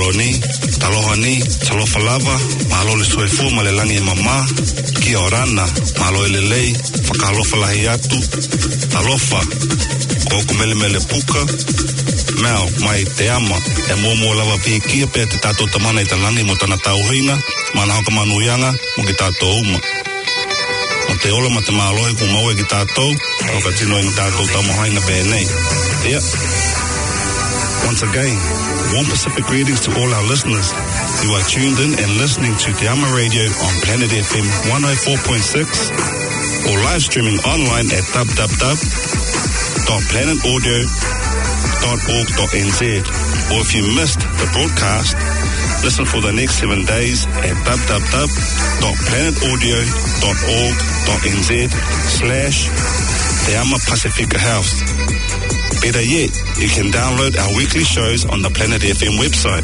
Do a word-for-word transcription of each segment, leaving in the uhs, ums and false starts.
Malo ni, taloha ni, talofa lava, malo le soefu ma le langi e mama, kia orana, malo e lelei, whakalofa lahi atu, talofa, koko mele mele puka, Mao, mai te ama, e mōmō lava pi kia pēr te tātou tamana i talangi mo tana tauhinga, mana hoka manuianga, mo ki tātou uma. O te ola ma te mālohi ku maua ki tātou, o ka tino inga tātou taumahaina pēnei. Yeah. Once again, warm Pacific greetings to all our listeners. You are tuned in and listening to Te Ama Radio on Planet F M one oh four point six or live streaming online at w w w dot planet audio dot org dot n z. Or if you missed the broadcast, listen for the next seven days at w w w dot planet audio dot org dot n z slash Te Ama Pacifica House. Better yet, you can download our weekly shows on the Planet F M website.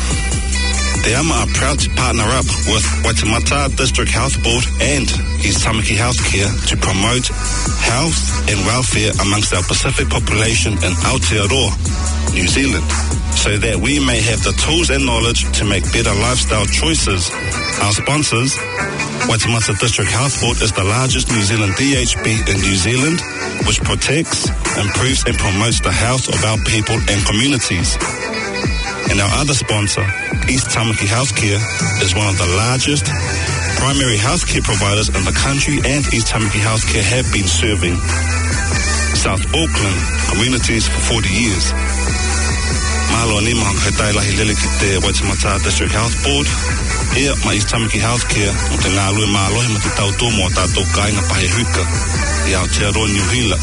Te Ama are proud to partner up with Waitemata District Health Board and East Tamaki Healthcare to promote health and welfare amongst our Pacific population in Aotearoa, New Zealand, so that we may have the tools and knowledge to make better lifestyle choices. Our sponsors, Waitemata District Health Board is the largest New Zealand D H B in New Zealand, which protects, improves and promotes the health of our people and communities. And our other sponsor, East Tamaki Healthcare, is one of the largest primary healthcare providers in the country, and East Tamaki Healthcare have been serving South Auckland communities for forty years. Malo ni mga kaitai lahi lele ki te Waitemata District Health Board. Ia ma East Tamaki Healthcare o te ngā lue mālohi ma te tauto mo tātou kāinga pahe huka i Aotearoa New Hila.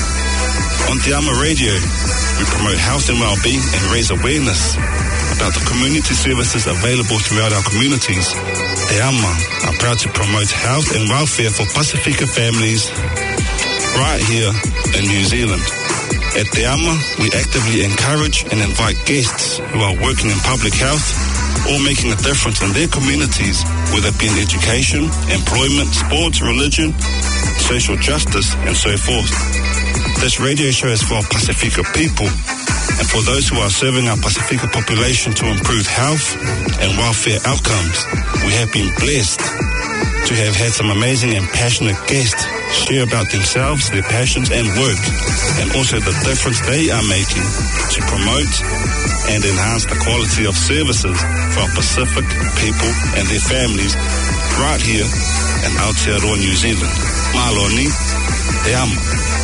On Te Ama Radio, we promote health and well-being and raise awareness about the community services available throughout our communities. Te Ama are proud to promote health and welfare for Pacifica families right here in New Zealand. At Te Ama, we actively encourage and invite guests who are working in public health or making a difference in their communities, whether it be in education, employment, sports, religion, social justice, and so forth. This radio show is for Pacifica people and for those who are serving our Pacifica population to improve health and welfare outcomes. We have been blessed to have had some amazing and passionate guests share about themselves, their passions and work, and also the difference they are making to promote and enhance the quality of services for our Pacific people and their families right here in Aotearoa, New Zealand. Malo ni, Te Ama.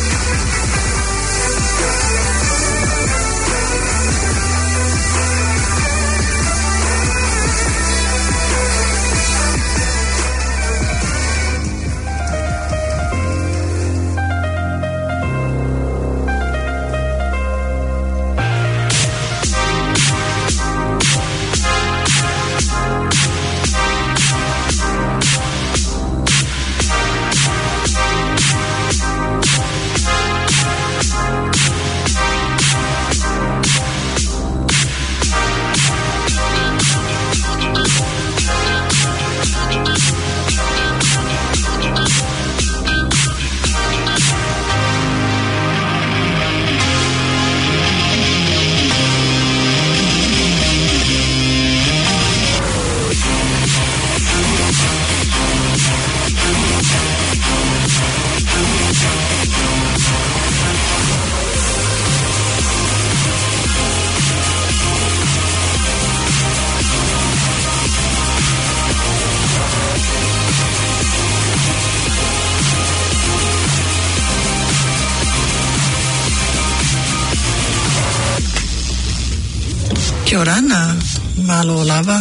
Kia ora na malo lava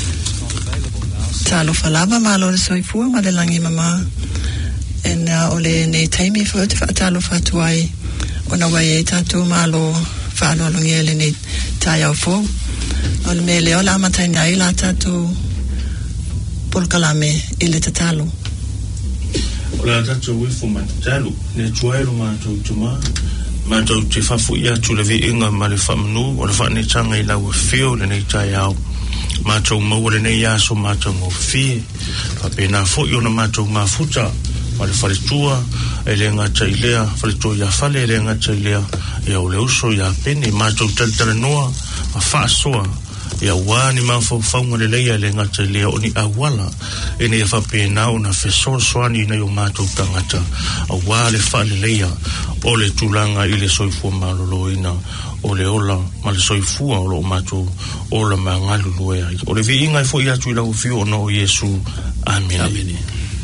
talofa lava malo le soifua ma le langi mama e na ole nei taimi fo te whaatalofa tuai o na wai e tatu malo whaanolungi ele nei tai au fo o le me leo la amatai nai la tatu polkalame i le tatalo o la tatu wifo matalo ne tuairu mātou tuma mātou te whafu ia tu le vi inga ma le whamanu o le whaane tanga i lau whio le nei tai au mātou mau le nei aso mātou ngō whie whapena fo i ona mātou ngā futa ma le whare tua e le ngata i lea whare tua ia whale e le ngata i lea e au le uso ia pene mātou taltara noa ma whaasoa ia wani mawhawhaunga le leia le ngata lea o ni awala e ne whapena o na whesoswani nei o mātou tangata a wā le wha le leia o le tūlanga i le soifua maloloina o le ola ma le soifua o lo mātou o la mangalu loea o le vi inga i fo i atu i lau fio o no Yesu. Amen. Amen.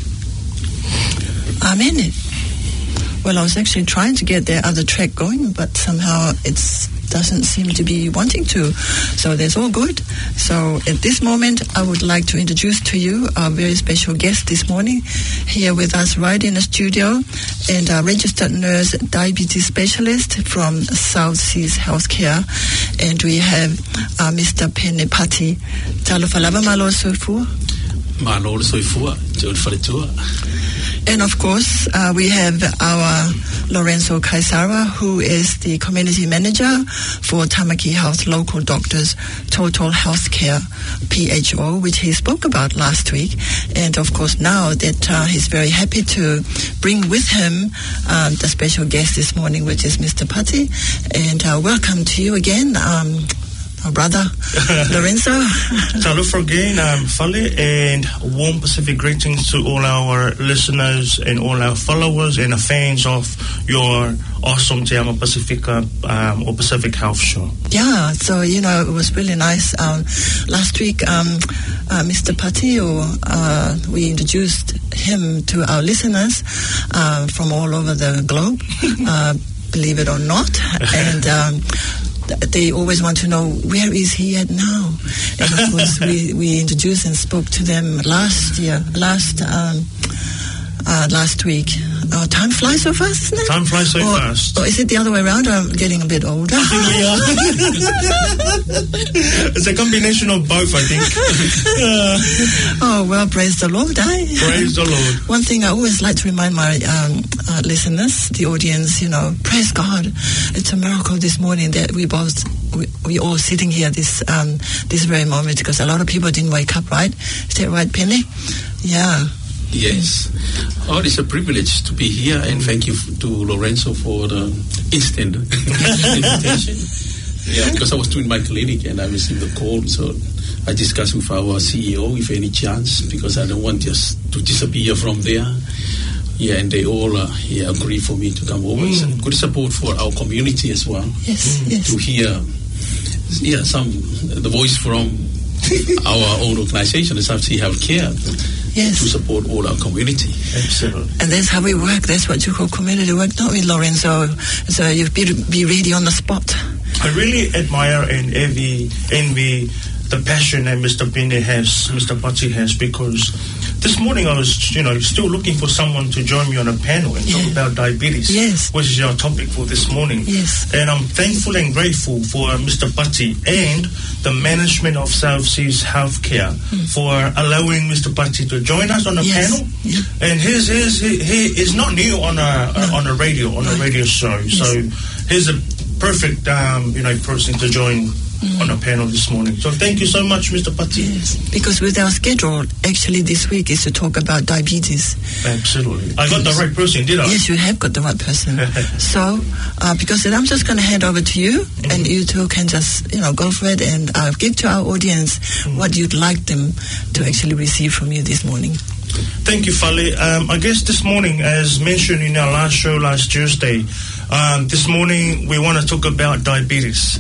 Amen. Well, I was actually trying to get the other track going, but somehow it doesn't seem to be wanting to. So that's all good. So at this moment, I would like to introduce to you our very special guest this morning, here with us right in the studio, and a registered nurse, diabetes specialist from South Seas Healthcare. And we have uh, Mister Pene Pati. Talo falava malo soifua. Malo soifua. Jod faletua. And of course, uh, we have our Lorenzo Kaisara, who is the community manager for Tamaki Health Local Doctors Total Healthcare, P H O, which he spoke about last week. And of course, now that uh, he's very happy to bring with him uh, the special guest this morning, which is Mister Pati. And uh, welcome to you again, um, our brother, Lorenzo. Talofa again, um, Fale, and warm Pacific greetings to all our listeners and all our followers and the fans of your awesome Te Ama Pacifica um, or Pacific Health Show. Yeah, so, you know, it was really nice. Um, last week, um, uh, Mister Patio, uh, we introduced him to our listeners uh, from all over the globe, uh, believe it or not. And um, they always want to know, where is he at now? And of course, we, we introduced and spoke to them last year, last um, uh, last week. Oh, time flies so fast, isn't it? Time flies so or, fast. Or is it the other way around? I'm getting a bit older. It's a combination of both, I think. uh, oh, well, praise the Lord, eh? Praise the Lord. One thing I always like to remind my um, uh, listeners, the audience, you know, praise God. It's a miracle this morning that we both, we, we all sitting here this um, this very moment, because a lot of people didn't wake up, right? Is that right, Penny? Yeah. Yes. Oh, it's a privilege to be here, and thank you f- to Lorenzo for the instant invitation. Yeah, because I was doing my clinic and I received the call, so I discussed with our C E O if any chance, because I don't want just to disappear from there. Yeah, and they all uh, yeah, agree for me to come over. Mm. It's good support for our community as well. Yes, mm. yes. To hear, yeah, some the voice from our own organization, the South Sea Healthcare. Yes. To support all our community. Absolutely. And that's how we work. That's what you call community work, don't we, Lorenzo? So you be, be ready on the spot. I really admire and envy, envy the passion that Mister Pene has, Mister Pati has, because this morning I was, you know, still looking for someone to join me on a panel and yeah. talk about diabetes, yes. which is our topic for this morning. Yes. And I'm thankful and grateful for uh, Mister Pati and the management of South Seas Healthcare mm. for allowing Mister Pati to join us on a yes. panel. Yeah. And his, his, he, he is not new on a, no. uh, on a radio, on right. a radio show. Yes. So he's a perfect, um, you know, person to join Mm. on a panel this morning. So thank you so much, Mister Pati. Yes, because with our schedule, actually this week is to talk about diabetes. Absolutely. I got yes. the right person, did I? Yes, you have got the right person. So, uh, because then I'm just going to hand over to you, mm-hmm. and you two can just, you know, go for it and uh, give to our audience mm-hmm. what you'd like them to actually receive from you this morning. Thank you, Fale. Um, I guess this morning, as mentioned in our last show last Tuesday, um, this morning we want to talk about diabetes.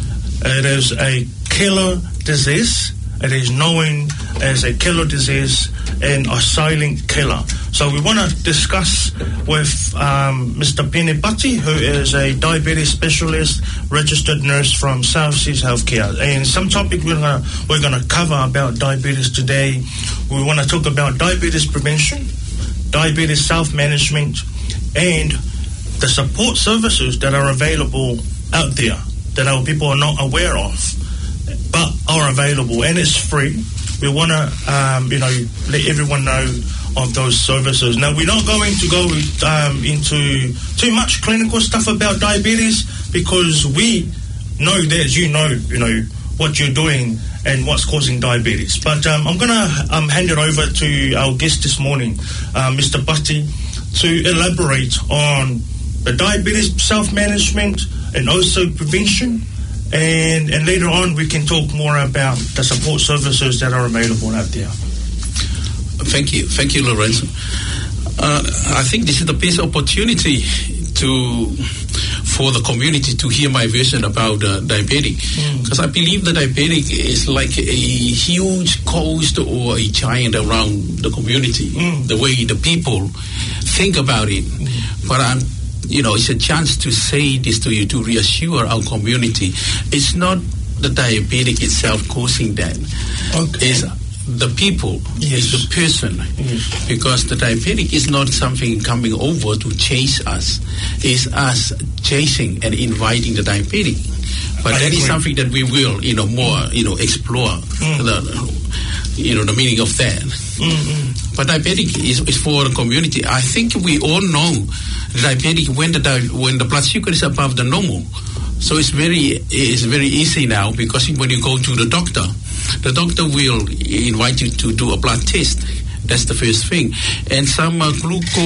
It is a killer disease. It is known as a killer disease and a silent killer. So we want to discuss with um, Mister Pene Pati, who is a diabetes specialist, registered nurse from South Seas Healthcare. And some topic we're gonna we're gonna cover about diabetes today. We want to talk about diabetes prevention, diabetes self-management, and the support services that are available out there that our people are not aware of, but are available, and it's free. We want to, um, you know, let everyone know of those services. Now, we're not going to go um, into too much clinical stuff about diabetes, because we know that you know, you know, what you're doing and what's causing diabetes. But um, I'm going to um, hand it over to our guest this morning, uh, Mister Pati, to elaborate on the diabetes self-management and also prevention, And, and later on, we can talk more about the support services that are available out there. Thank you. Thank you, Lorenzo. Uh, I think this is the best opportunity to for the community to hear my vision about uh, diabetic, because mm. I believe that diabetic is like a huge coast or a giant around the community, mm. the way the people think about it. Mm. But I'm you know, it's a chance to say this to you, to reassure our community. It's not the diabetic itself causing that. Okay. It's the people, yes. It's the person. Yes. Because the diabetic is not something coming over to chase us. It's us chasing and inviting the diabetic. But I that agree. Is something that we will, you know, more, you know, explore, mm. the, you know, the meaning of that. Mm-hmm. But diabetic is, is for the community. I think we all know diabetic when the when the blood sugar is above the normal. So it's very it's very easy now, because when you go to the doctor, the doctor will invite you to do a blood test. That's the first thing. And some uh,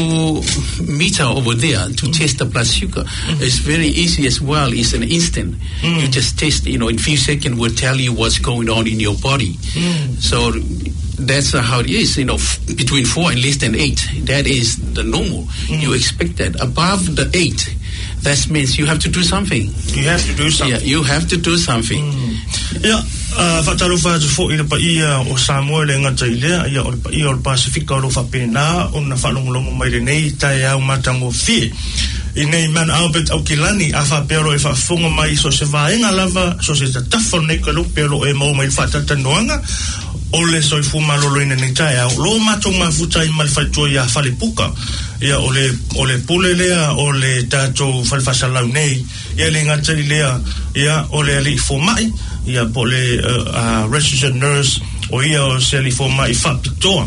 glucometer over there to mm. test the blood sugar. Mm. It's very easy as well. It's an instant. Mm. You just test, you know, in a few seconds will tell you what's going on in your body. Mm. So that's uh, how it is, you know, f- between four and less than eight. That is the normal. Mm. You expect that. Above the eight, that means you have to do something. You have to do something. Yeah, you have to do something. Mm. Yeah. Uh, whataruwha fo ina pa ia o Samoa le ngata ilea ia o pa ia o Pasifika o fa pena o na whalongolongo mai le nei tai au matango fie i nei man Albert Aukilani a wha pero e whafonga mai so se vaenga lava so se ta tafo nei ka lo pero e mau mai whatatanoanga o le soi fuma lolo ina nei tai au lo matonga mafuta i malwhaitua ia whalipuka ia o le o le pule lea o le tato whalwhasalau nei ia le ngata ilea ia o le ali fomai ia po le uh, uh, registered nurse o ia o se ali fo mai fa pitoa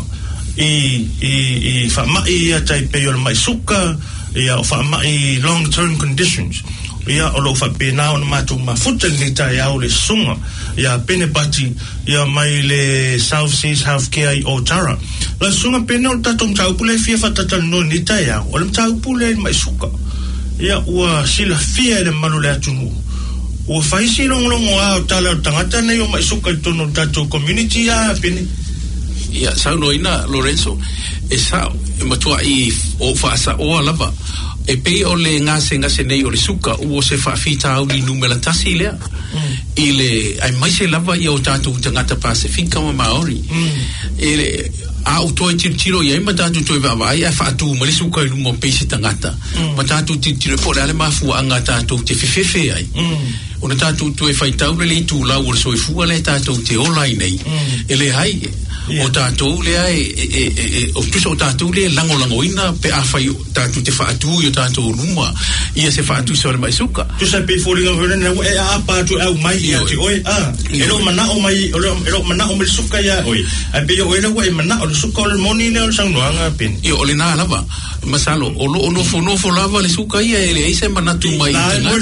i i i fa mai ia tai pe o mai suka ia o fa mai long term conditions ia o lo fa pe na o matu mafuta ni tai au le sunga ia pene pati ia mai le South Seas Healthcare o Tara la sunga pene o tatum tau pule fia fa tatan no ni tai au o le tau pule mai suka ia ua sila fia le manu le atunu o faisi long long o tala tangata nei o mai suka tono tato community a pene ia sa no ina Lorenzo e sa e matua i o fa sa o lava e pe o le ngase ngase nei o le suka o se fa fita au ni numela tasi le i le ai mai se lava i o tato tangata Pasifika ma Maori e le a o toi tiro ia ma tatu toi va vai a fa tu ma le suka i mo pesi tangata ma tatu tiro po le ma fu anga tatu te fefefe ai ona tatu tu e fai tau le tu la o so fu le tatu te online nei ele hai o tatu le ai e o tu so tatu le lango lango ina pe a fai tatu te fa tu yo tatu luma ia se fa tu so le mai suka tu se pe fo le governor e a pa tu au mai ia ti oi a e lo mana o mai e lo mana o mai suka ia oi a pe yo e lo e mana o suka le moni le o sang noanga pin io o le na lava masalo o lo no fo no fo lava le suka ia ele ai se mana tu mai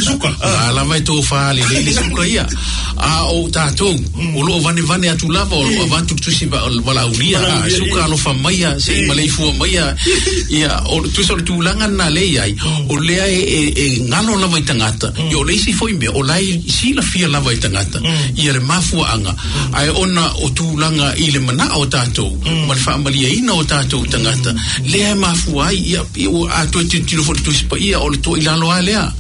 a lava e to fa le le suka ia a o tatu o lo vane vane atu lava o va tu tu si wala ulia suka lo fa maia se malei fu maia ia o tu so tu langa na le ai o le ai e ngalo lava i tangata yo le si foi me o lai si la fia lava i tangata ia le mafu anga ai ona o tu langa i le mana o tatu mal fa malia ina o tatu tangata le mafu ai ia o a tu tu fo tu spa ia o le to ilalo ale a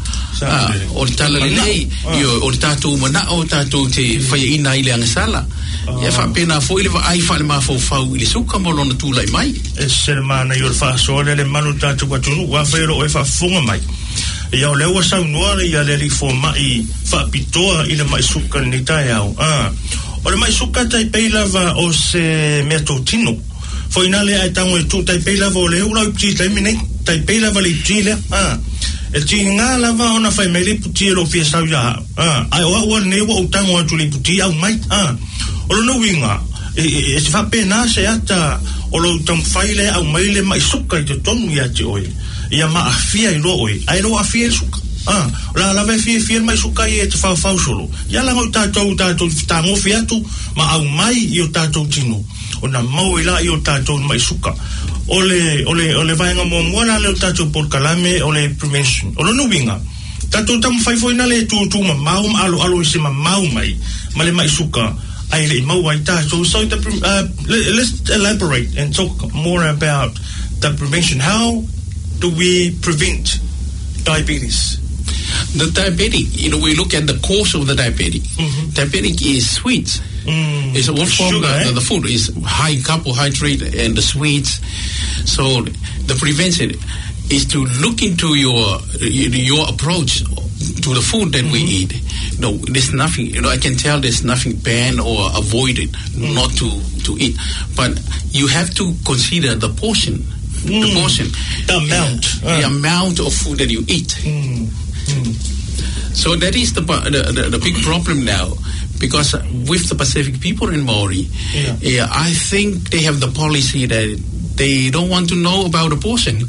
o le tala le nei io o tatu mana o tatu te fai ina i le angasala ia fa pena fo ile va ai fa le ma fo fa ile suka molo na tu lai mai e ser mana yo fa so le manu tatu kwatu wa fa ro e fa funga mai ia o le wa sa no ia le fo mai fa pitoa ile mai suka ni tai au ah o le mai suka tai peila va o se metotino fo ina le ai tango tu tai peila vo le ura ti tai mine tai peila va le tile ah e tinga lava ona fai mele puti lo fia sa ya ah ai o o ne o tango tu le puti au mai ah o lo no winga e e fa pena se ata o lo tam faile au maile mai suka i te tonu ia te oi ia ma afia i lo oi ai lo afia i suka ah la la ve fia fia mai suka i te fa fa solo ia la ngota to ta to ta mo fia tu ma au mai i o ta to tino ona mau ila i o ta to mai suka ole ole ole vai nga mo mo na le ta to por kalame ole prevention o lo no winga Tato tam fai foi na le tu tu ma mau alo alo se ma mau mai. Ma le mai suka ai le mau ai ta. So so the, uh, let's elaborate and talk more about the prevention. How do we prevent diabetes? The diabetic, you know, we look at the cause of the diabetic. Mm-hmm. Diabetic is sweets. Mm. It's what form Sugar, the, eh? the food is high carbohydrate and the sweets. So the prevention is to look into your your approach to the food that mm-hmm. we eat. No, there's nothing. You know, I can tell there's nothing banned or avoided mm. not to to eat, but you have to consider the portion. Mm. The portion, the amount, uh, uh. the amount of food that you eat. Mm. Mm. So that is the, the the the big problem now, because with the Pacific people in Maori, yeah. Yeah, I think they have the policy that they don't want to know about abortion.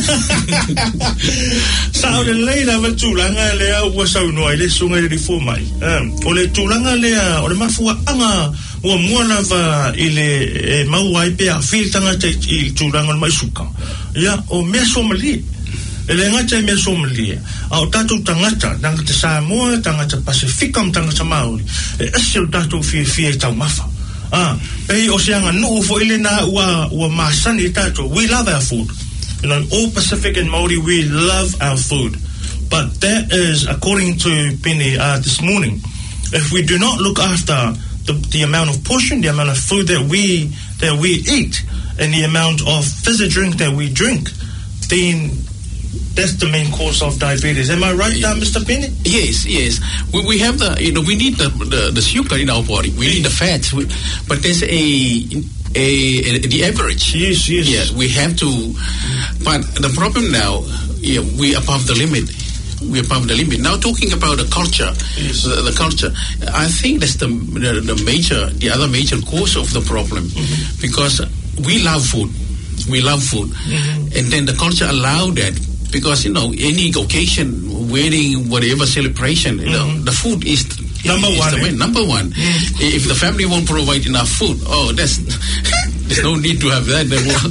Sa o le leila wa tūlanga lea ua sau noa le sunga i rifo mai. O le tūlanga lea, o le mafua anga ua mua lava i le e, mau ai pe a whil tangata i tūlanga mai suka. Ia, o mea Somalia. E le ngata i mea Somalia. A o tātou tangata, tangata Samoa, tangata Pasifika, tangata Maori. E ase o tātou fie fie tau mafa. Ah, pei o seanga nuu fo ile na ua ua masani tato. We love our food. You know, all Pacific and Maori, we love our food. But that is, according to Penny uh, this morning, if we do not look after the, the amount of portion, the amount of food that we that we eat, and the amount of fizzy drink that we drink, then that's the main cause of diabetes. Am I right, uh, Mister Penny? Yes, yes. We, we have the, you know, we need the, the, the sugar in our body. We need the fats. We, but there's a, a, a, the average. Yes, yes. Yeah, we have to. But the problem now, yeah, we above the limit. We above the limit. Now talking about the culture, yes. the, the culture, I think that's the, the, the major, the other major cause of the problem. Mm-hmm. Because we love food. We love food. Mm-hmm. And then the culture allowed that. Because, you know, any occasion, wedding, whatever celebration, you know, mm-hmm. the food is number is one. The main, number one. Mm-hmm. If the family won't provide enough food, oh, that's there's no need to have that.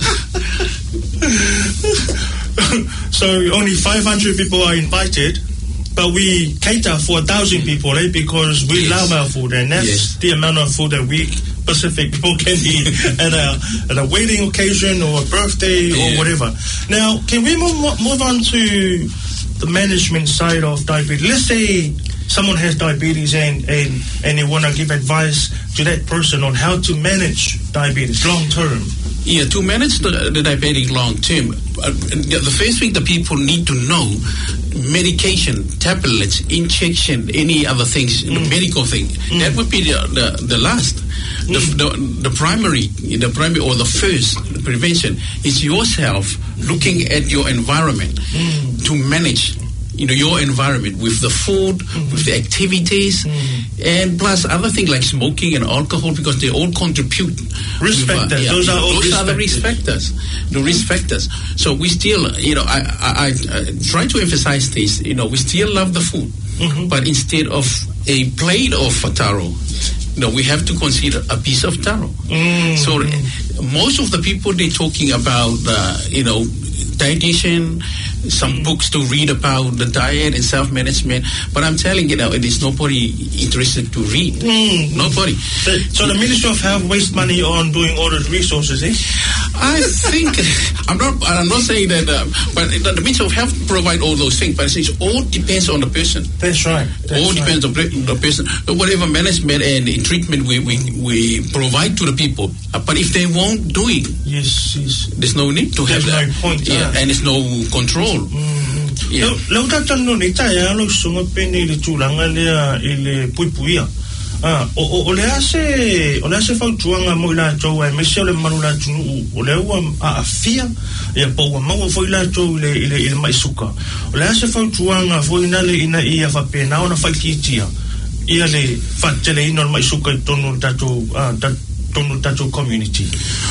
So only five hundred people are invited, but we cater for a thousand people, eh? Because we yes. love our food, and that's yes. the amount of food that we Pacific people can eat at a at a wedding occasion or a birthday yeah. or whatever. Now, can we move, move on to the management side of diabetes? Let's say someone has diabetes and and, and they want to give advice to that person on how to manage diabetes long term. Yeah, to manage the, the diabetic long term, uh, the first thing the people need to know, medication, tablets, injection, any other things, mm. the medical thing, mm. that would be the the, the last. The, the, the primary, the primary or the first prevention is yourself looking at your environment mm. to manage, you know, your environment with the food, mm-hmm. with the activities, mm. and plus other things like smoking and alcohol, because they all contribute. Risk factors. Uh, yeah, those are all those risk are the risk factors. The risk factors. So we still, you know, I, I, I try to emphasize this. You know, we still love the food, mm-hmm. but instead of a plate of taro, no, we have to consider a piece of taro. Mm. So uh, most of the people, they're talking about, uh, you know, dietitian, some mm. books to read about the diet and self-management. But I'm telling you now, it is nobody interested to read. Mm. Nobody. So, so the Ministry of Health waste money on doing all those resources, eh? I think, I'm not I'm not saying that, uh, but the, the Ministry of Health provide all those things, but it all depends on the person. That's right. That's all right. depends on the person. Whatever management and treatment we, we, we provide to the people. Uh, but if they won't do it, yes, yes. there's no need to there's have no that. point. Yeah, uh. and there's no control. Mm-hmm. Yeah. Lau tatang no ni taya lo sunga peni le tulanga le ile puipuia. Ah, o o le ase o le ase fa tuanga mo la to e me se le manula tu o le wa a fia e po wa mo fo la to le ile ile mai suka. O le ase fa tuanga fo ina le ina ia fa pena ona fa kitia. Ia le fa tele ina mai suka tonu tatu ah tonu tatu community.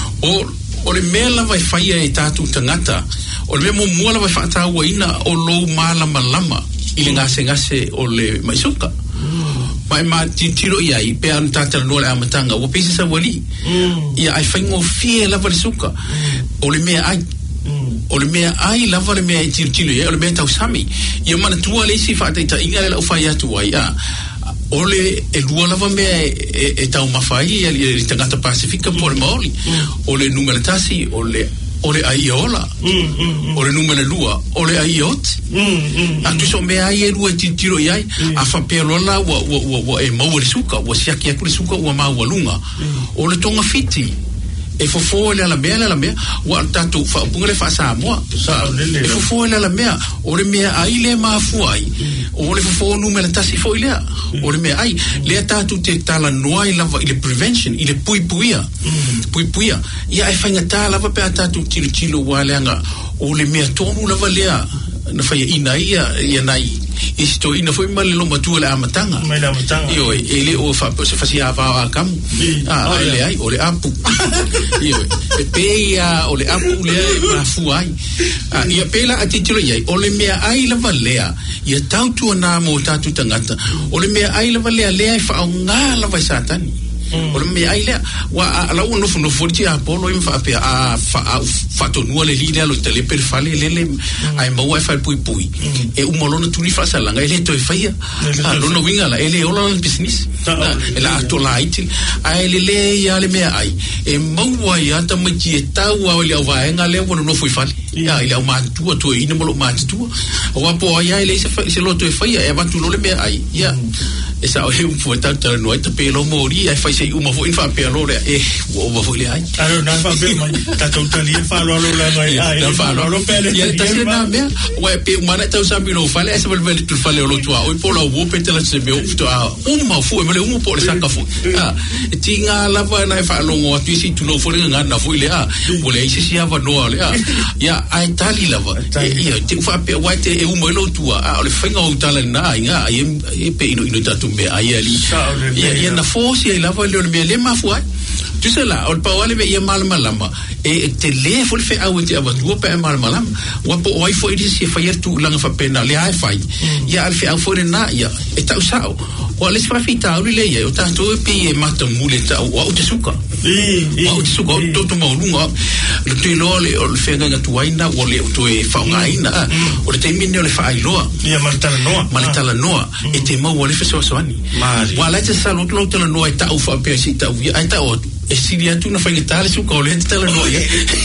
O o le mela vai faia e tatu tangata. O le mo mo la vai fa ta wa ina o lo mala malama ile ngase ngase o le mai suka. Mai ma tiro ia I pe an tata no le amatanga o pisi sa wali ia ai faingo fie la valisuka o le mea ai o le mea ai lava le mea i tiro tiro ia o le mea tau sami ia mana tua le isi whaata i ta inga le lau whai atu ai a o le e lua lava mea e, e tau mawhai e le tangata Pasifika po le maoli o le numera tasi o le o le ai ola o le numera lua o le ai oti a tu so mea ai e lua tiro tiro iai a whapea lola wa, wa, wa, wa e maua le suka wa siaki aku le suka wa maua lunga o le tonga fiti e fofo le ala mea le ala mea wa tatu fa punga le fa sa moa sa e fofo le ala mea o le mea ai le mafu ai o le fofo numera tasi fo ile o le mea ai le tatu te tala noa i lava i le prevention i le pui puia pui puia ia e fainga ta lava pe tatu tilo tilo wa le anga o le mea tonu lava lea na fai ina ia ia nai isto ina foi mal lo matua le amatanga mai la matanga io ele o fa se fasia va a cam ah ele ai o le apu io e peia o le apu le ma fuai ah ia pela atitilo ia o le mea ai la valea ia tautu na mo tatu tangata o le mea ai la valea le ai fa nga la vai satani o le mea ai le wa ala uno fu no forti a polo in fa pe a fa fa to no le linea lo tele per fale le le ai mo wa fa pui pui e un molona tu ni fa sala nga ele to fa ia a lo no winga la ele o lo business la to light ai le le ia le mea ai e mo wa ia ta ma ki ta wa le wa nga le wo no foi fale ia ile o ma tu to ina mo lo ma tu o wa po ia ele se se lo to fa ia e va tu lo le mea ai ia esa o un fu ta ta no ta pelo mori ai fa sei uma fu in fa pelo le e o va fu le ai aro na fa pe mai ta to ta li fa lo lo la mai ai fa lo lo pele ia ta se na me o pe mana ta sa mi no fa le esa vel vel tu fa le lo tua o po lo wo pe te la se me o to a uma fu me le uma po le sa ka fu ah tinga la va na fa lo ngo tu si tu lo fu le nga na fu le a o le isi si ava no le a ia ai tali la va ia ti fa pe wa te e uma lo tua a le fenga o tala na ia e pe ino ino ta me ai ali ia ia na force ia lava le me le mafua tu sei la o pa wale me ia mal malama e te le fol fe au te ava tu pa mal malama wa po oi foi disi fa yer tu langa fa pena le ai fai ia al fe au foi na ia e ta usao o le fa fita o le ia o ta tu pe mata mule ta o te suka i o te suka to to mo lunga le tu lo le o le fe nga tu aina o le tu e fa nga ina o le te mine o le fa ai loa ia martala noa martala noa e te mo o le fe so so ani wala te sa lo lo te noa e ta u fa pe si ta u ai ta o e siria tu na fa ngitale su ko le te la noa ia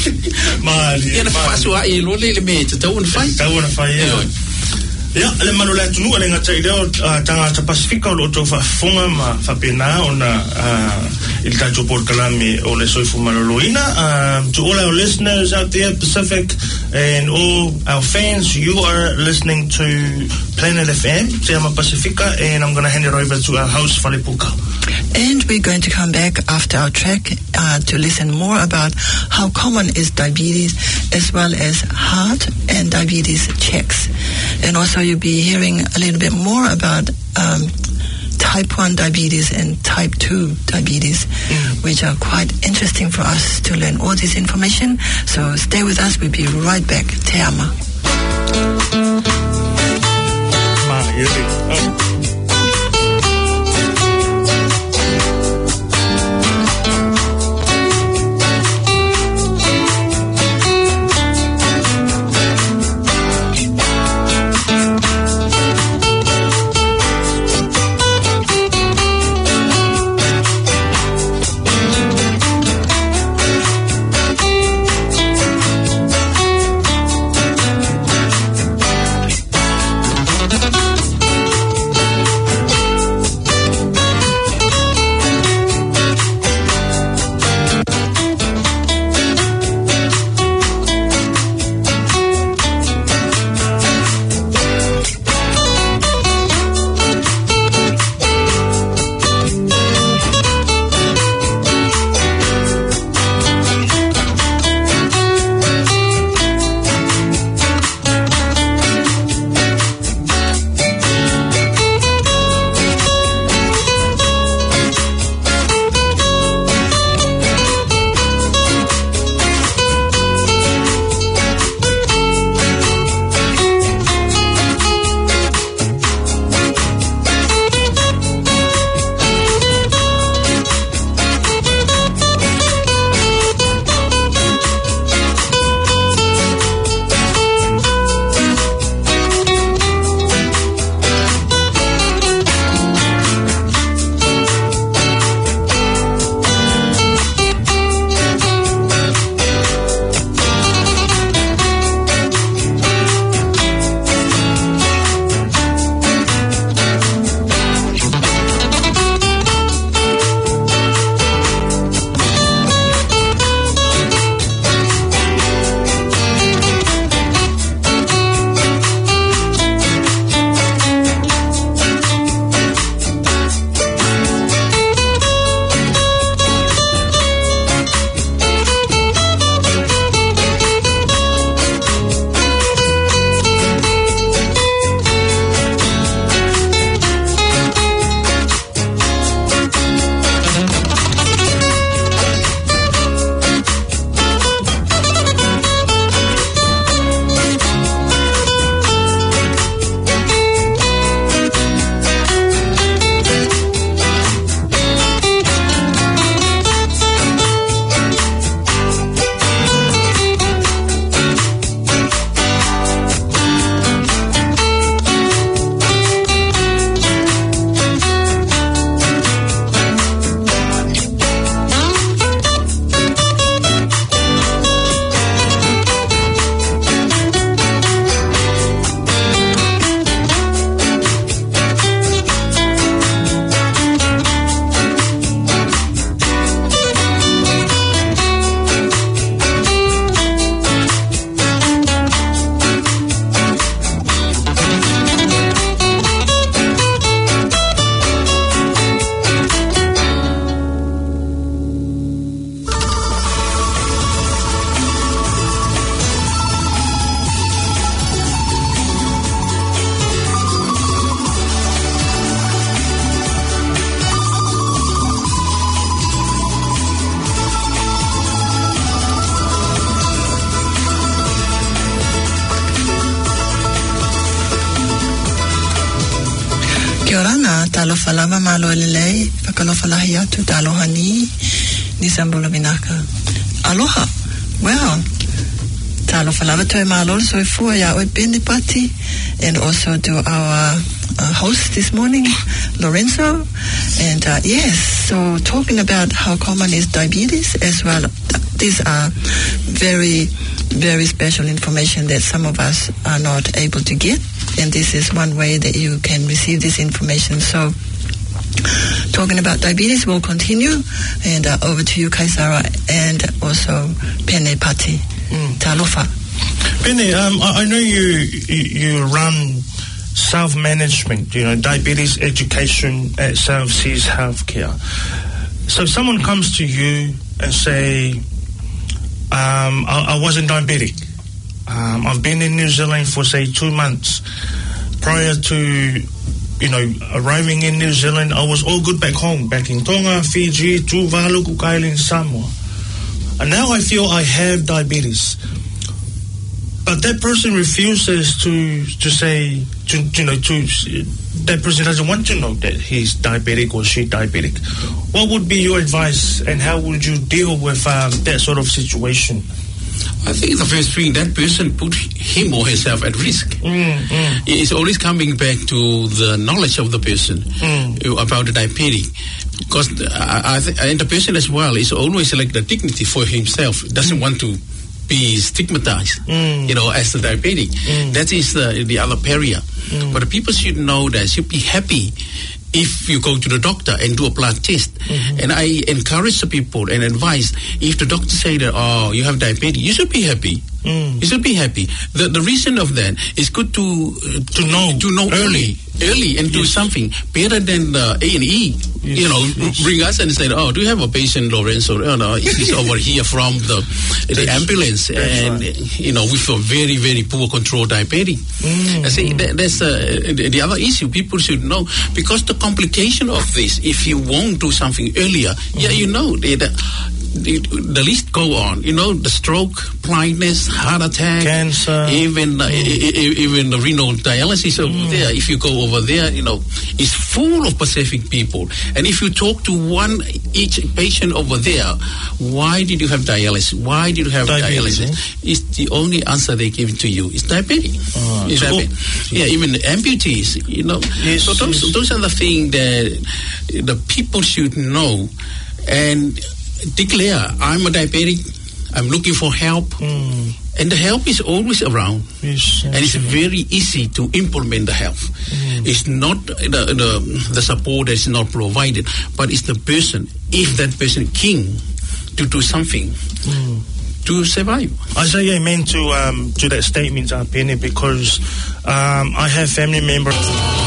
mali ia na fa so ai lo le le me te ta un fa ta un fa ia ia le manu le tunu ale nga tai leo tanga ta Pasifika o to fa fonga ma fa pena ona il tajo por kalami o le soifu maloloina to all our listeners out there Pacific and all our fans, you are listening to Planet F M Te Ama Pasifika, and I'm going to hand it over to our host Fale Puka. And we're going to come back after our track uh, to listen more about how common is diabetes, as well as heart and diabetes checks. And also you'll be hearing a little bit more about um, type one diabetes and type two diabetes, mm. which are quite interesting for us to learn all this information. So stay with us. We'll be right back. Te ama. Ma, oh. talofa lava malo lelei, whakalofa lahi atu, taloha ni, ni Sambula Vinaka. Aloha. Well, talofa lava toi malo, so fua ya oi bini pati, and also to our uh, host this morning, Lorenzo. And uh, yes, so talking about how common is diabetes as well. These are very, very special information that some of us are not able to get. And this is one way that you can receive this information. So talking about diabetes, we'll continue. And uh, over to you, Kaisara, and also Pene Pati. Mm. Talofa. Pene, um, I, I know you, you you run self-management, you know, diabetes education at South Seas Healthcare. So if someone comes to you and say, um, I, I wasn't diabetic. Um, I've been in New Zealand for, say, two months. Prior to, you know, arriving in New Zealand, I was all good back home, back in Tonga, Fiji, Tuvalu, Cook Island, Samoa. And now I feel I have diabetes. But that person refuses to to say, to, you know, to that person doesn't want to know that he's diabetic or she's diabetic. What would be your advice, and how would you deal with um, that sort of situation? I think the first thing, that person put him or herself at risk. Mm, mm. It's always coming back to the knowledge of the person mm. about the diabetic. Because I, I th- and the person as well is always like the dignity for himself, doesn't mm. want to be stigmatized, mm. you know, as the diabetic. Mm. That is the, the other barrier. Mm. But the people should know that, should be happy if you go to the doctor and do a blood test. Mm-hmm. And I encourage the people and advise, if the doctor say that, oh, you have diabetes, you should be happy. Mm. You should be happy. The the reason of that is good to uh, to know to know early, early, and yes. do something better than the A and E. Yes. You know, yes. bring us and say, oh, do you have a patient, Lorenzo? Oh, no, he's over here from the the That's, ambulance, that's and right. you know, with a very very poor control diabetic. Mm. I say that, that's uh, the, the other issue. People should know, because the complication of this, if you won't do something earlier, mm. yeah, you know, the, the, the list go on. You know, the stroke, blindness, heart attack, cancer, even uh, mm. e- e- even the renal dialysis over mm. there. If you go over there, you know, it's full of Pacific people. And if you talk to one each patient over there, why did you have dialysis? Why did you have dialysis? dialysis? Eh? It's the only answer they give to you. It's diabetic. Oh, it's so diabetic. Yeah, even the amputees. You know, yes, so those yes. those are the things that the people should know and declare, I'm a diabetic, I'm looking for help, mm. and the help is always around, yes, and it's very easy to implement the help. Mm. It's not the, the the support that's not provided, but it's the person, if that person keen to do something mm. to survive. I say amen to um, to that statement, uh, Penny, because um, I have family members.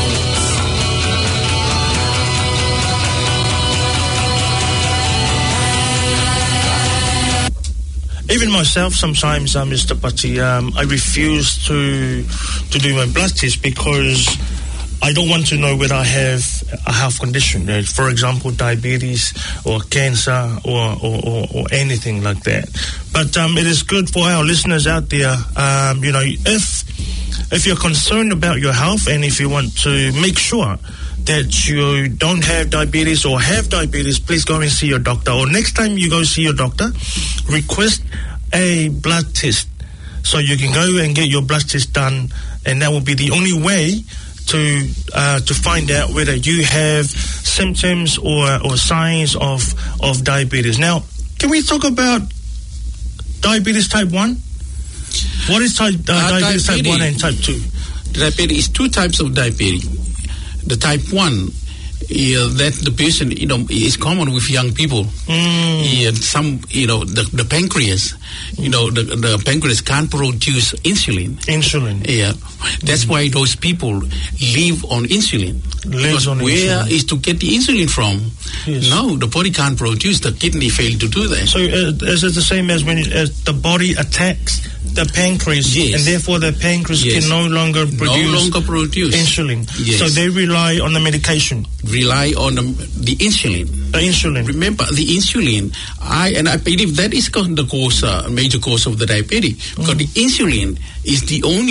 Even myself, sometimes, uh, Mister Patti, um, I refuse to to do my blood test because I don't want to know whether I have a health condition, uh, for example, diabetes or cancer or, or, or, or anything like that. But um, it is good for our listeners out there, um, you know, if if you're concerned about your health and if you want to make sure that you don't have diabetes or have diabetes, please go and see your doctor. Or next time you go see your doctor, request a blood test so you can go and get your blood test done, and that will be the only way to uh, to find out whether you have symptoms or, or signs of, of diabetes. Now, can we talk about diabetes type one? What is type, uh, uh, diabetes, diabetes type one and type two? Diabetes is two types of diabetes. The type one, uh, that the person, you know, is common with young people. Mm. And some, you know, the, the pancreas, you know, the, the pancreas can't produce insulin. Insulin. Yeah. That's mm. why those people live on insulin. Lives on where insulin. is to get the insulin from? Yes. No, the body can't produce. The kidney fail to do that. So uh, is it the same as when it, as the body attacks the pancreas, yes. and therefore the pancreas yes. can no longer produce, no longer produce insulin? Yes. So they rely on the medication. Rely on the, the insulin. The insulin. Remember, the insulin, I and I believe that is the cause, uh, major cause of the diabetes. Because mm. the insulin is the only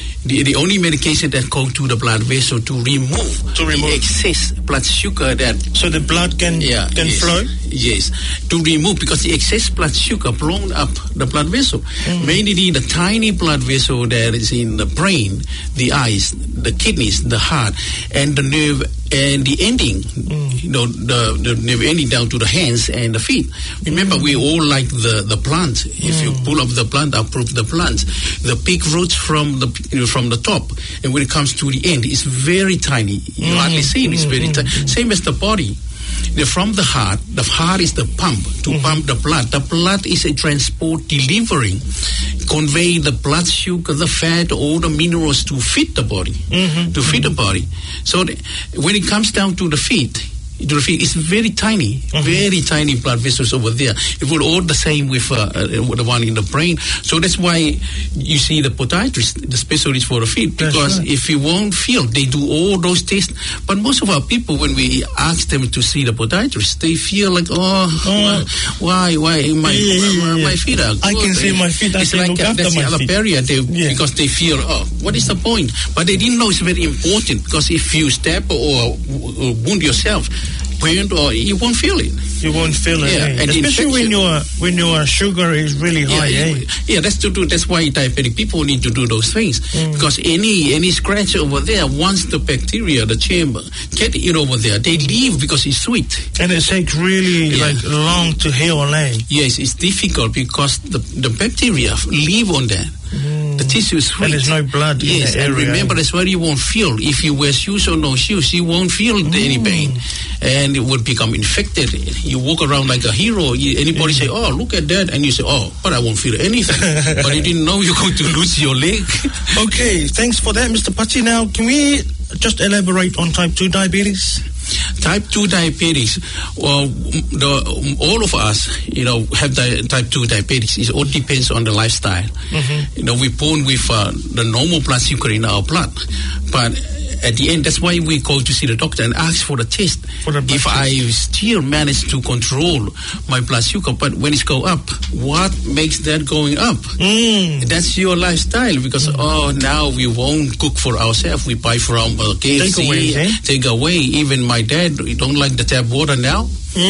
the, the only medication that go to the blood vessel to remove, To remove. the excess blood sugar that So the blood can yeah, can yes, flow. Yes, to remove, because the excess blood sugar blown up the blood vessel. Mm. Mainly the tiny blood vessel that is in the brain, the eyes, the kidneys, the heart, and the nerve, and the ending, Mm. you know, the, the nerve ending down to the hands and the feet. Remember, Mm. we all like the, the plant. If you pull up the plant, uproot the plant. The big roots from the you know, from the top, and when it comes to the end, it's very tiny. You Mm. hardly see it. It's very tiny. Same as the body. The, from the heart, the heart is the pump to Mm-hmm. pump the blood. The blood is a transport delivering, convey the blood sugar, the fat, all the minerals to feed the body, Mhm. to feed the body. So the, when it comes down to the feet, to the feet, it's very tiny, very tiny blood vessels over there. It will all the same with, uh, uh, with the one in the brain. So that's why you see the podiatrist, the specialist for the feet, That's because right. if you won't feel, they do all those tests. But most of our people, when we ask them to see the podiatrist, they feel like, oh, Oh. why, why, my, Yeah, yeah, yeah, my, yeah. my feet are I good. can see my feet, I It's can like look uh, after that's my the other feet. barrier, they, Yeah. because they feel, oh, what is the point? But they didn't know it's very important, because if you step or, or wound yourself, burn, or you won't feel it. You won't feel it, Yeah, eh? and especially when infection. your when your sugar is really high. yeah, eh? yeah, yeah, that's to do. That's why diabetic people need to do those things, Mm. because any any scratch over there, once the bacteria, the chamber, get it over there, they leave because it's sweet. And it takes really Yeah. like long to heal, eh? Yes, it's difficult because the the bacteria live on that. The tissue is sweet. And there's no blood in Yes, the and area. remember, that's why you won't feel. If you wear shoes or no shoes, you won't feel any pain. And it would become infected. You walk around like a hero. You, anybody say, oh, look at that. And you say, oh, but I won't feel anything. But you didn't know you're going to lose your leg. Okay, thanks for that, Mister Pachi. Now, can we just elaborate on type two diabetes? Type two diabetes, well, the, all of us, you know, have di- type two diabetes. It all depends on the lifestyle. Mm-hmm. You know, we're born with uh, the normal blood sugar in our blood. But at the end, that's why we go to see the doctor and ask for the test. For the blood if test. I still manage to control my blood sugar, but when it's go up, what makes that going up? Mm. That's your lifestyle, because oh, now we won't cook for ourselves. We buy from uh, K F C, Takeaways, eh? take away. Even my dad, he don't like the tap water now.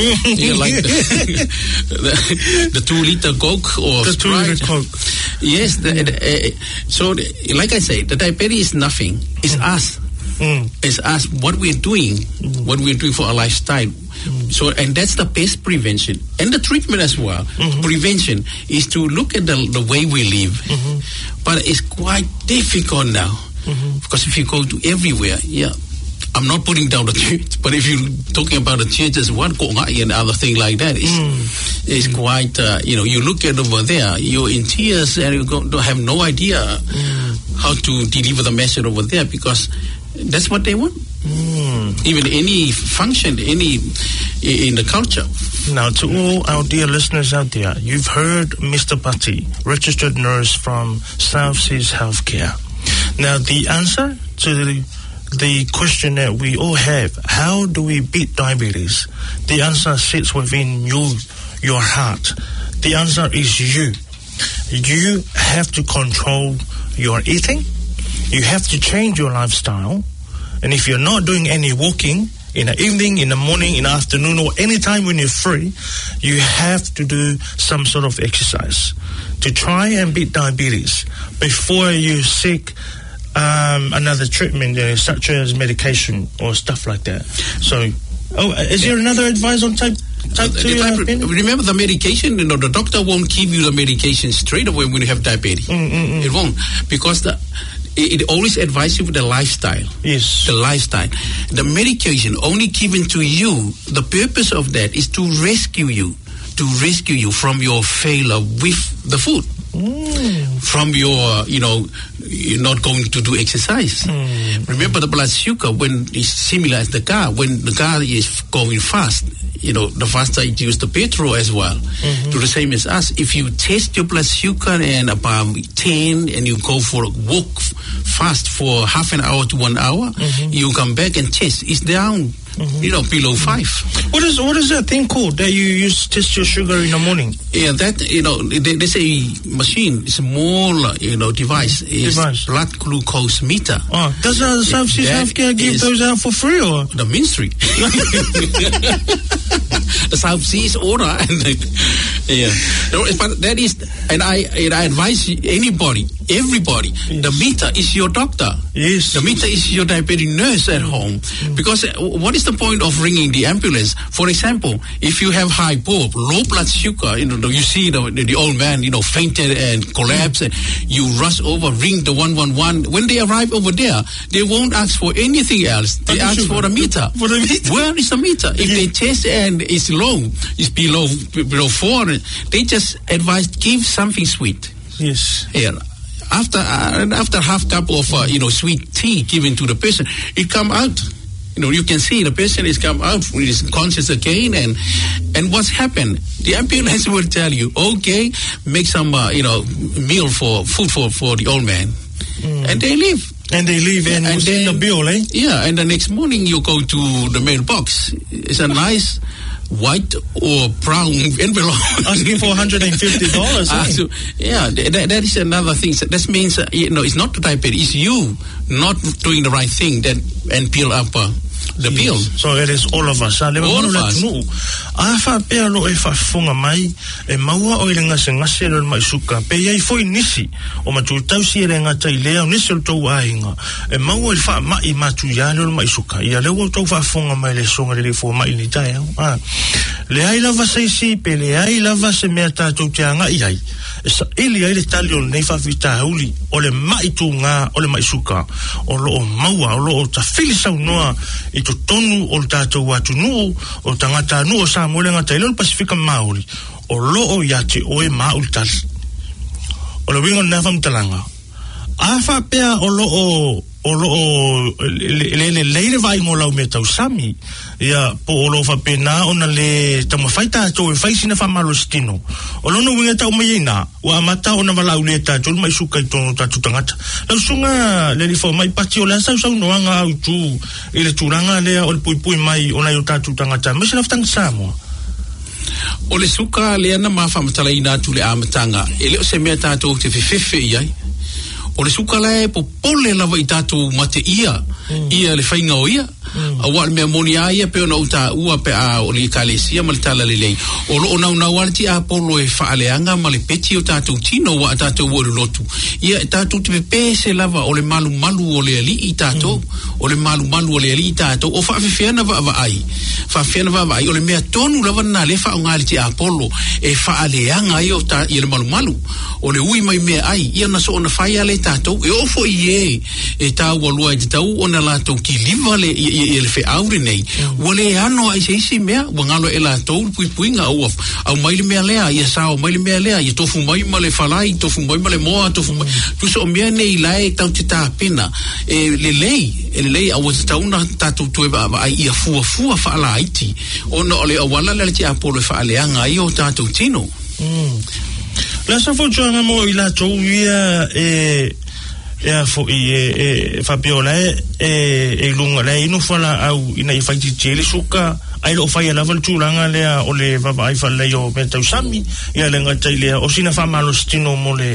He like the, the, the two liter Coke or The two Sprite. liter Coke. Yes. The, the, uh, so, the, like I say, the diabetes is nothing. It's us. Mm. It's us. What we're doing, what we're doing for our lifestyle. So, and that's the best prevention, and the treatment as well. Mm-hmm. Prevention is to look at the the way we live, Mm-hmm. but it's quite difficult now, Mm-hmm. because if you go to everywhere, yeah. I'm not putting down the church, but if you're talking about the church as one and other thing like that, it's, Mm. it's quite, uh, you know, you look at over there, you're in tears and you go, don't have no idea Mm. how to deliver the message over there, because that's what they want. Mm. Even any function, any in the culture. Now, to all our dear listeners out there, you've heard Mister Pati, registered nurse from South Seas Healthcare. Now, the answer to the, the question that we all have, how do we beat diabetes? The answer sits within you, your heart. The answer is you. You have to control your eating. You have to change your lifestyle. And if you're not doing any walking in the evening, in the morning, in the afternoon, or any time when you're free, you have to do some sort of exercise to try and beat diabetes before you seek um, another treatment, uh, such as medication or stuff like that. So, oh, is there another advice on type type The two? type- uh, remember the medication, you know, the doctor won't give you the medication straight away when you have diabetes. Mm-mm-mm. It won't, because the it, it always advises you with the lifestyle. Yes. The lifestyle. The medication only given to you, the purpose of that is to rescue you, to rescue you from your failure with the food. Mm. From your, you know, you're not going to do exercise. Mm. Remember the blood sugar, when it's similar as the car, when the car is going fast, you know, the faster it uses the petrol as well. Mm-hmm. To the same as us. If you test your blood sugar and about ten and you go for a walk f- fast for half an hour to one hour, Mm-hmm. you come back and test, it's down mm-hmm. you know, below five. What is what is that thing called that you use to test your sugar in the morning? Yeah, that, you know, there, there's a machine, it's a small, you know, device. It's device. blood glucose meter. Oh, does the South Seas Healthcare give those out for free, or? The ministry. The South Seas order. Yeah. But that is, and I, and I advise anybody, everybody, yes. the meter is your doctor. Yes. The meter is your diabetic nurse at home. Mm. Because uh, what is the point of ringing the ambulance? For example, if you have high blood, low blood sugar, you know, you see the, the, the old man, you know, fainted and collapsed, and you rush over, ring the one one one. When they arrive over there, they won't ask for anything else. They ask sugar. for the meter. For the meter. Where is the meter? If yeah. they test and it's low, it's below below four, they just advise give something sweet. Yes. Yeah. After uh, after half cup of uh, you know sweet tea given to the patient, it come out. You know, you can see the patient is come out with his conscious again, and and what's happened? The ambulance will tell you, okay, make some uh, you know meal for food for, for the old man, mm. and they leave. And they leave and, and then the bill, eh? Yeah, and the next morning you go to the mailbox. It's a nice white or brown envelope asking for one hundred fifty dollars. uh, so, yeah, that, that is another thing. So that means uh, you know it's not the diabetes, it's you not doing the right thing that and build up uh, the yes. bill. So it is all of us. All of us. Afa pe lo e fa funga mai e maua o ile ngase ngase lo mai suka pe ai foi nisi o matu tau si ile ngata ile o nisi to ainga e maua il fa mai matu ya lo mai suka ia le o to fa funga mai le songa le fo mai ni tai ah le ai lava sei si pe le ai lava se me ta to tianga i ai sa ile ai le tali o nei fa vita uli o le mai tu nga o le mai suka o lo maua o lo ta filisa noa i to tonu o tato watu nu o tangata nu o sa mo le ngata ile Pacifica Maori o lo o yate o e maul tal o lo wingo na fam talanga afa pea o lo o o lo o le le le vai mo la me tau sami ia po o lo fa pena ona le tamo faita to e faisi na fa malo stino o lo no winga tau mai na wa mata ona vala uleta to mai suka to ta tutangata la sunga le li fo mai pati o la sa sa no anga tu ile turanga le o pui pui mai ona yo ta tutangata me sina ftang samo o le suka le na ma fa matala ina tu le amatanga ele o se me ta to te fife ia o le suka le po pole lava i tātou mate ia mm. ia le whainga o ia mm. a wā mea moni a ia pe ona uta ua pe a o le kalesia ma le tala le lei o lo o nau nau alti a polo e whaaleanga ma le peti o tātou tino wa a tātou o le lotu ia tātou te pepe se lava o le malu malu o le ali i tātou mm. o le malu malu o le ali i tātou o whaafewhiana wa wa ai whaafewhiana wa wa ai o le mea tonu lava na le wha o ngalti a polo e whaaleanga i o ta i le malu malu o le ui mai mea ai ia na so ona whai ale tātou e ofo i e e tāu alua i te tau o na lātou ki liva le i le whi aure nei wa le ano ai se isi mea wa ngalo e lātou pui pui ngā uaf au maile mea lea i a sao maile mea lea i tofu mai ma le whalai tofu mai ma le moa tofu mai tusa o mea nei lai tau te tā pena e le lei e le lei au te tau na tātou tue wa ai i a fua fua whaala aiti o na ole awala le te apolo e whaaleanga i o tātou tino la sa fo joanga mo i la tou ia e e fo i e Fabiola e e lunga le inu fala au ina i faiti tele suka ai lo fai la valturanga le o le baba ai fala yo meta usami ia le ngata ile o sina fa malo stino mo le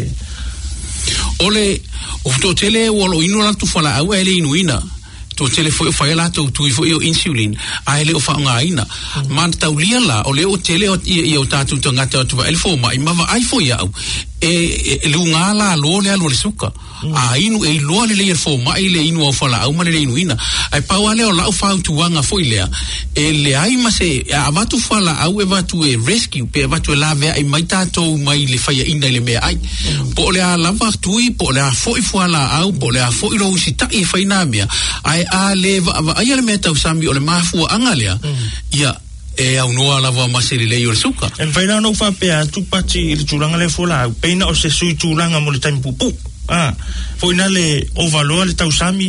ole o to tele o lo inu la tu fala au ele inu ina to tele foi fai la to tu foi o insulin ai le o fa nga ina man taulia la o le o tele o i o tatu to ngata tu el fo mai ma ai foi au e le unga la lo le lo le suka a inu e lo le le fo mai le inu o fala au ma le inu ina ai pa wale o la o fa tu wanga foi le e le ai ma se a va tu fala au e va tu e rescue pe va tu la ve ai mai tato mai le fa ina le me ai po le a la va tu i po le a foi fala au po le a foi lo si ta i fa ina me ai a le va ai le me tau sambi o le mafu angalea ia e au noa la va masiri le yo suka en faina no fa pe tu pati il turanga le fola peina o se sui turanga mo le time pupu ah foi na le o valor le tausami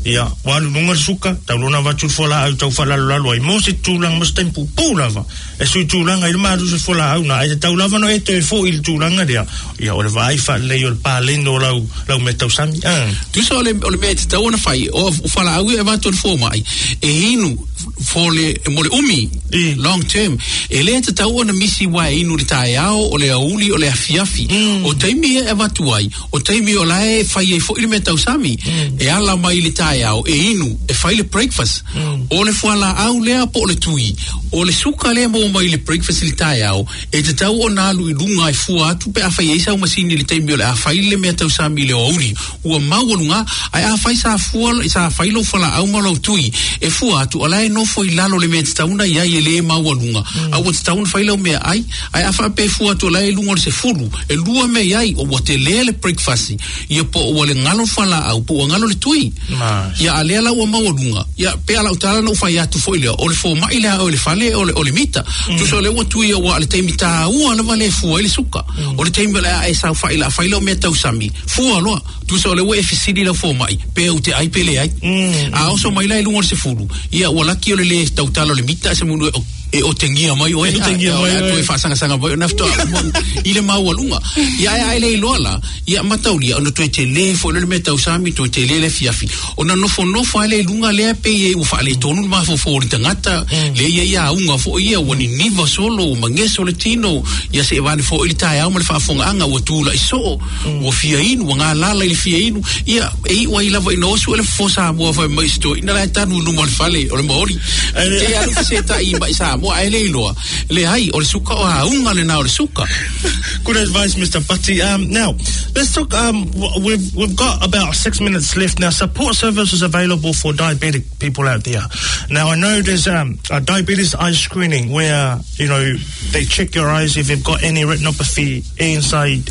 ia walu nunga suka taulona watu fola au tau fala lalo ai mo se tulang mas tempo pulava e sui tulanga il maru se fola au na e taulava no e te fo il tulanga dia ia ole vai fa le ol palendo lau lau metau sami ah tu so ole ole met tauna fai o fala au e watu fo mai e hinu fole mole umi e long term e le te tauna misi wa inu ritai au ole auli ole afiafi o taimi e watu ai o taimi ola e fai e fo il metau sami e ala mai le tai au e inu e fai le breakfast ole fala au le po le tui ole suka le mo mai le breakfast le tai au e te tau ona lu i lunga e fua atu pe a fai e sa masini le taimi ole a fai le metau sami le auli ua maualunga ai a fai sa fua sa fai lo fala au ma lo tui e fua atu ola e no foi lalo le metau tauna ia e le maualunga au te tauna fai lo me ai ai a fa pe fua atu ola e lunga se fulu e lua me ai o wate le le breakfast ia po o le ngalo fala au po ngalo le tui ia ale ala o maualunga ia pe ala utala no fai atu foi le o le fo mai le o le fale o le o le mita tu so le o tui o le taimi ta u ala vale fua le suka o le taimi la ai sa fai la fai lo metau sami fua lo tu so le o efisidi la fo mai pe o te ai pele ai a o so mai la lunga se fulu ia o la ki o le le tautalo le mita se mundu e o tengia mai o e tengia mai o e fa sanga sanga mai nafto ile maualunga ia ai le lola ia matauli ona to te le fo le metau sami to te le le fiafi ona no fo no fa le lunga le pe e u fa le tonu ma fo fo tangata le ia ia unga fo ia woni niva solo mangeso le tino ia se van fo il tai au ma fa fonga anga o tula iso o fia inu nga la la le fia inu ia e o ila vo no so le fo sa mo fa mai sto ina la tanu no mal fale o le mori e alu se ta i ba sa mo ai le loa le hai o le suka o ha unga le na o le suka. Good advice, Mister Patti. Um, now, let's talk, um, we've, we've got about six minutes left now. Support services available for diabetic people out there. Now, I know there's um, a diabetes eye screening where, you know, they check your eyes if you've got any retinopathy inside,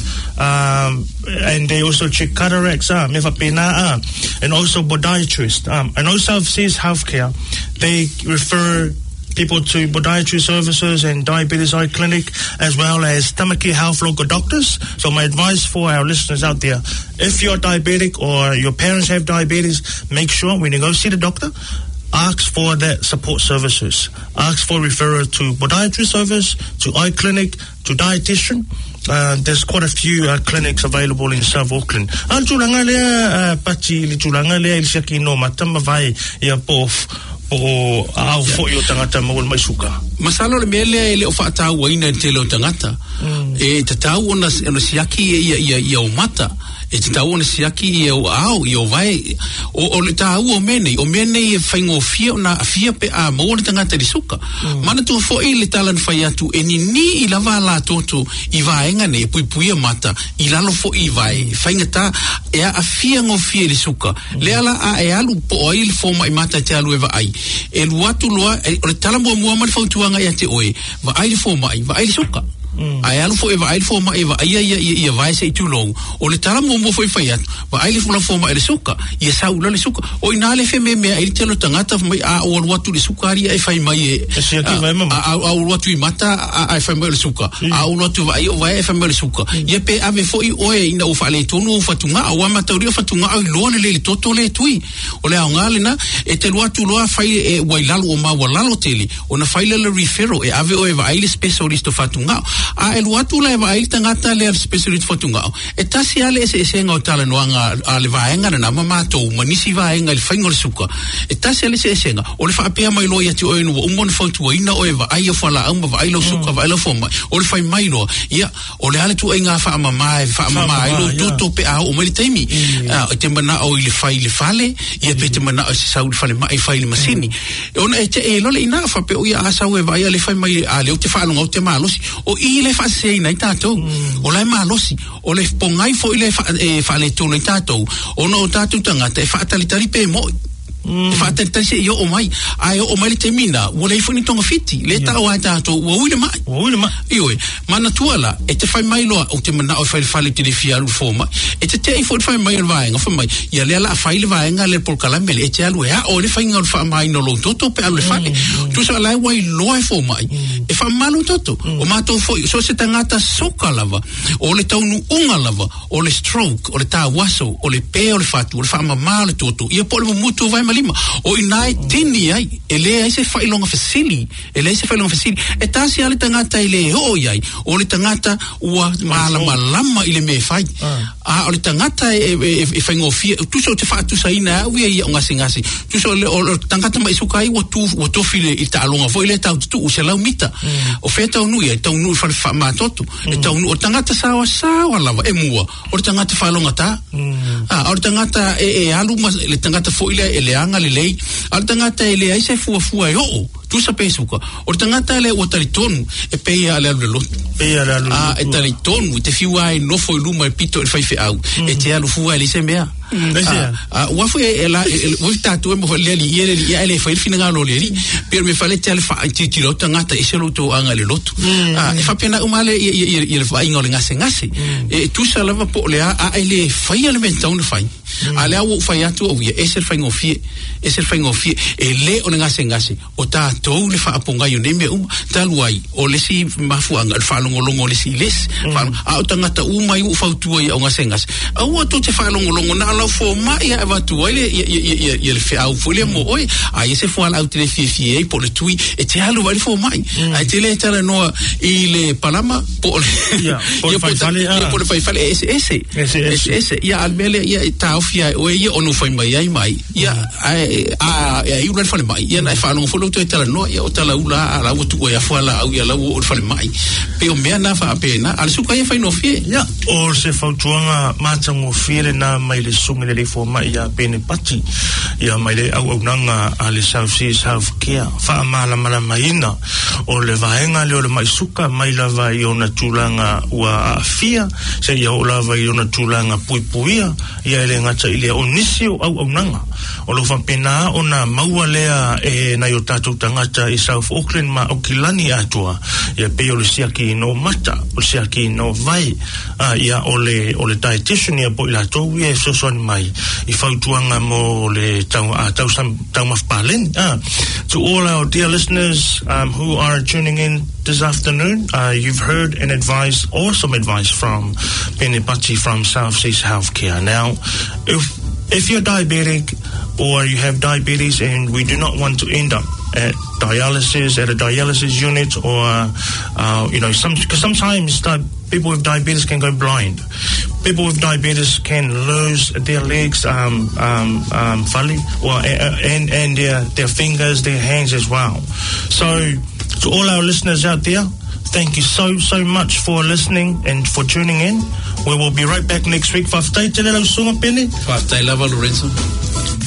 um, and they also check cataracts, um, if been, uh, and also podiatrist. Um, and also overseas healthcare, they refer people to podiatry services and diabetes eye clinic, as well as Tamaki Health local doctors. So my advice for our listeners out there, if you're diabetic or your parents have diabetes, make sure when you go see the doctor, ask for the support services. Ask for referral to podiatry service, to eye clinic, to dietitian. Uh, there's quite a few uh, clinics available in South Auckland. Ang tulanga lea, Patti, li tulanga lea il siaki no matama vai ia pof o au fo yo tangata mo mai suka. Masalo le mele ele o fa ta waina te lo tangata. E te tau ona ona siaki ia ia ia o mata. E te tau ona siaki ia o au ia o vai o o le tau o mene o mene e faingo fia na fia pe a mo le tangata di suka. Mana tu fo ile talan fai atu e ni ni i lava la toto i vaenga ne pui pui mata i lalo fo i vai fainga ta e a fia ngo fia di suka. Le ala a e alu po il fo mai mata te alu e vai e luatu loa o le tala mo mo ma fo tuanga ia te oe va ai fo mai va ai suka. Ai alu fo eva ai fo ma eva ia ia ia vai sei too long o le tala mo mo foi fai va ai fo la fo ma le suka ia sa u le suka o ina le fe me me ai te lo tangata mai a o watu le sukari ai fai mai e a o watu i mata ai fai mai le suka a o watu vai o vai fai mai le suka ia pe ave fo i o e ina o fa le tonu fatunga o ma tauria fatunga ai lo le le toto le tui o le ngale na e te watu lo fai e wailalo o ma walalo tele ona fai le referral e ave o e vai le specialist fatunga a el watu la va il tangata le specialist fotunga e tasi ale se se nga tala no nga ale va enga na mama to manisi va enga il fingol suka e tasi ale se se nga o le fa pe mai lo ya ti o no o mon fotu ina o eva ai fa la amba va ilo suka va ilo foma o le fa mai lo ia o le ale tu enga fa mama fa mama ai lo tutto pe a o mai taimi e te mana o ile fa ile fale ia pe te mana o se sa fale mai fa ile masini e ona e te e lo le ina fa pe o ia asa o eva ia le fa mai ale o te fa no o te malosi o ile fa sei na tato o la malosi o le pongai fo ile fa e fa le tonu tato o no tato tanga te fa talitari pe mo e fa te tasi yo o mai ai o mai te mina o le funi tonga fiti le ta o ta to o ule mai o ule mai io mana tuala e te fai mai lo o te mana o fai fai te fia lu forma e te te fo fai mai vai nga fai mai ia le la fai le vai nga le por kala mele e te alu ya o le fai nga fa mai no lo toto pe alu fai tu sa lai wai lo e fo mai e fa malu toto o mato fo so se tangata soka lava o le taunu unga lava o le stroke o le ta waso o le pe o le fatu o le fa ma le toto ia po le mutu vai lima o inai tini ai ele ai se fai longa fasili ele se fai longa fasili e tasi ale tangata ile o ai o le tangata ua mala malama ile me fai a o le tangata e e fai ngofia tu so te fatu saina u ia nga singasi tu so le o tangata mai sukai o tu o to file i ta longa foi le tau tu se la mita o feta o nui e tau nui fa fa ma toto e tau o tangata sawa sawa lava e mua o tangata fa longa ta a o tangata e e alu le tangata foi le ele anga le lei al tangata ele ai se fua fua e o tu sa pesuka o tangata le o talitonu e pe ale ale lo pe ale ale a e talitonu te fiwa e no foi luma e pito e fai fe au e te alu fua ele se mea a wa fu e la o tatu e mo le li ele li ele foi fina ngalo le li per me fale te fa ti ti lo tangata e se lo to anga le lotu a e fa pena umale e e fa ingole ngase ngase e tu sa lava po le a ele fai ele mentau no fai ale au fai atu o e se fai ngofie e se fai ngofie e le o ngase ngase o ta to le fa aponga yo neme um taluai o le si mafu anga fa longo longo le si les fa a tangata uma u fa tu o ngase ngase a o to te fa longo longo na la fo ma ia va tu ele ia le fa au folia mo oi a se fo ala utile fie fie po le tui e te alu vai fo mai a te le tala no i le palama po ia po fa fale ia po fa fale ese ese ese ese ia albele ia ta ofia o ia o no fa mai ai mai ia a a i ule fale mai ia na fa no fo lo te tala no ia o tala ula ala o tu ia fo ala au ia la o fale mai pe o me na fa pena al su ka ia fa no fie ia o se fa tuanga matango fie na mai le sunga le fo mai ia pene pati ia mai le au au nanga ale South Seas Health Care fa mala mala maina o le vaenga le o le mai suka mai lava i ona tulanga ua afia se ia o lava i ona tulanga pui puia ia ele ngata ile o nisi o au au nanga o lo fa pena ona maua lea e na yo tatu tangata i South Auckland ma o kilani atua ia pe o le siaki no mata o siaki no vai ia o le o le dietitian ia po ila to ia so so mai i fautuanga mo le tau a tau sam tau mafpalen ah to all our dear listeners um, who are tuning in this afternoon, uh, you've heard an advice, awesome advice from Penny Pachi from South Seas Healthcare. Now, if if you're diabetic or you have diabetes and we do not want to end up at dialysis, at a dialysis unit, or uh, you know, some because sometimes di- people with diabetes can go blind. People with diabetes can lose their legs, um, um, um, fali, or uh, and and their their fingers, their hands as well. So, to all our listeners out there, thank you so so much for listening and for tuning in. We will be right back next week. Whaftai te lelo sunga pene. Whaftai lava Lorenzo.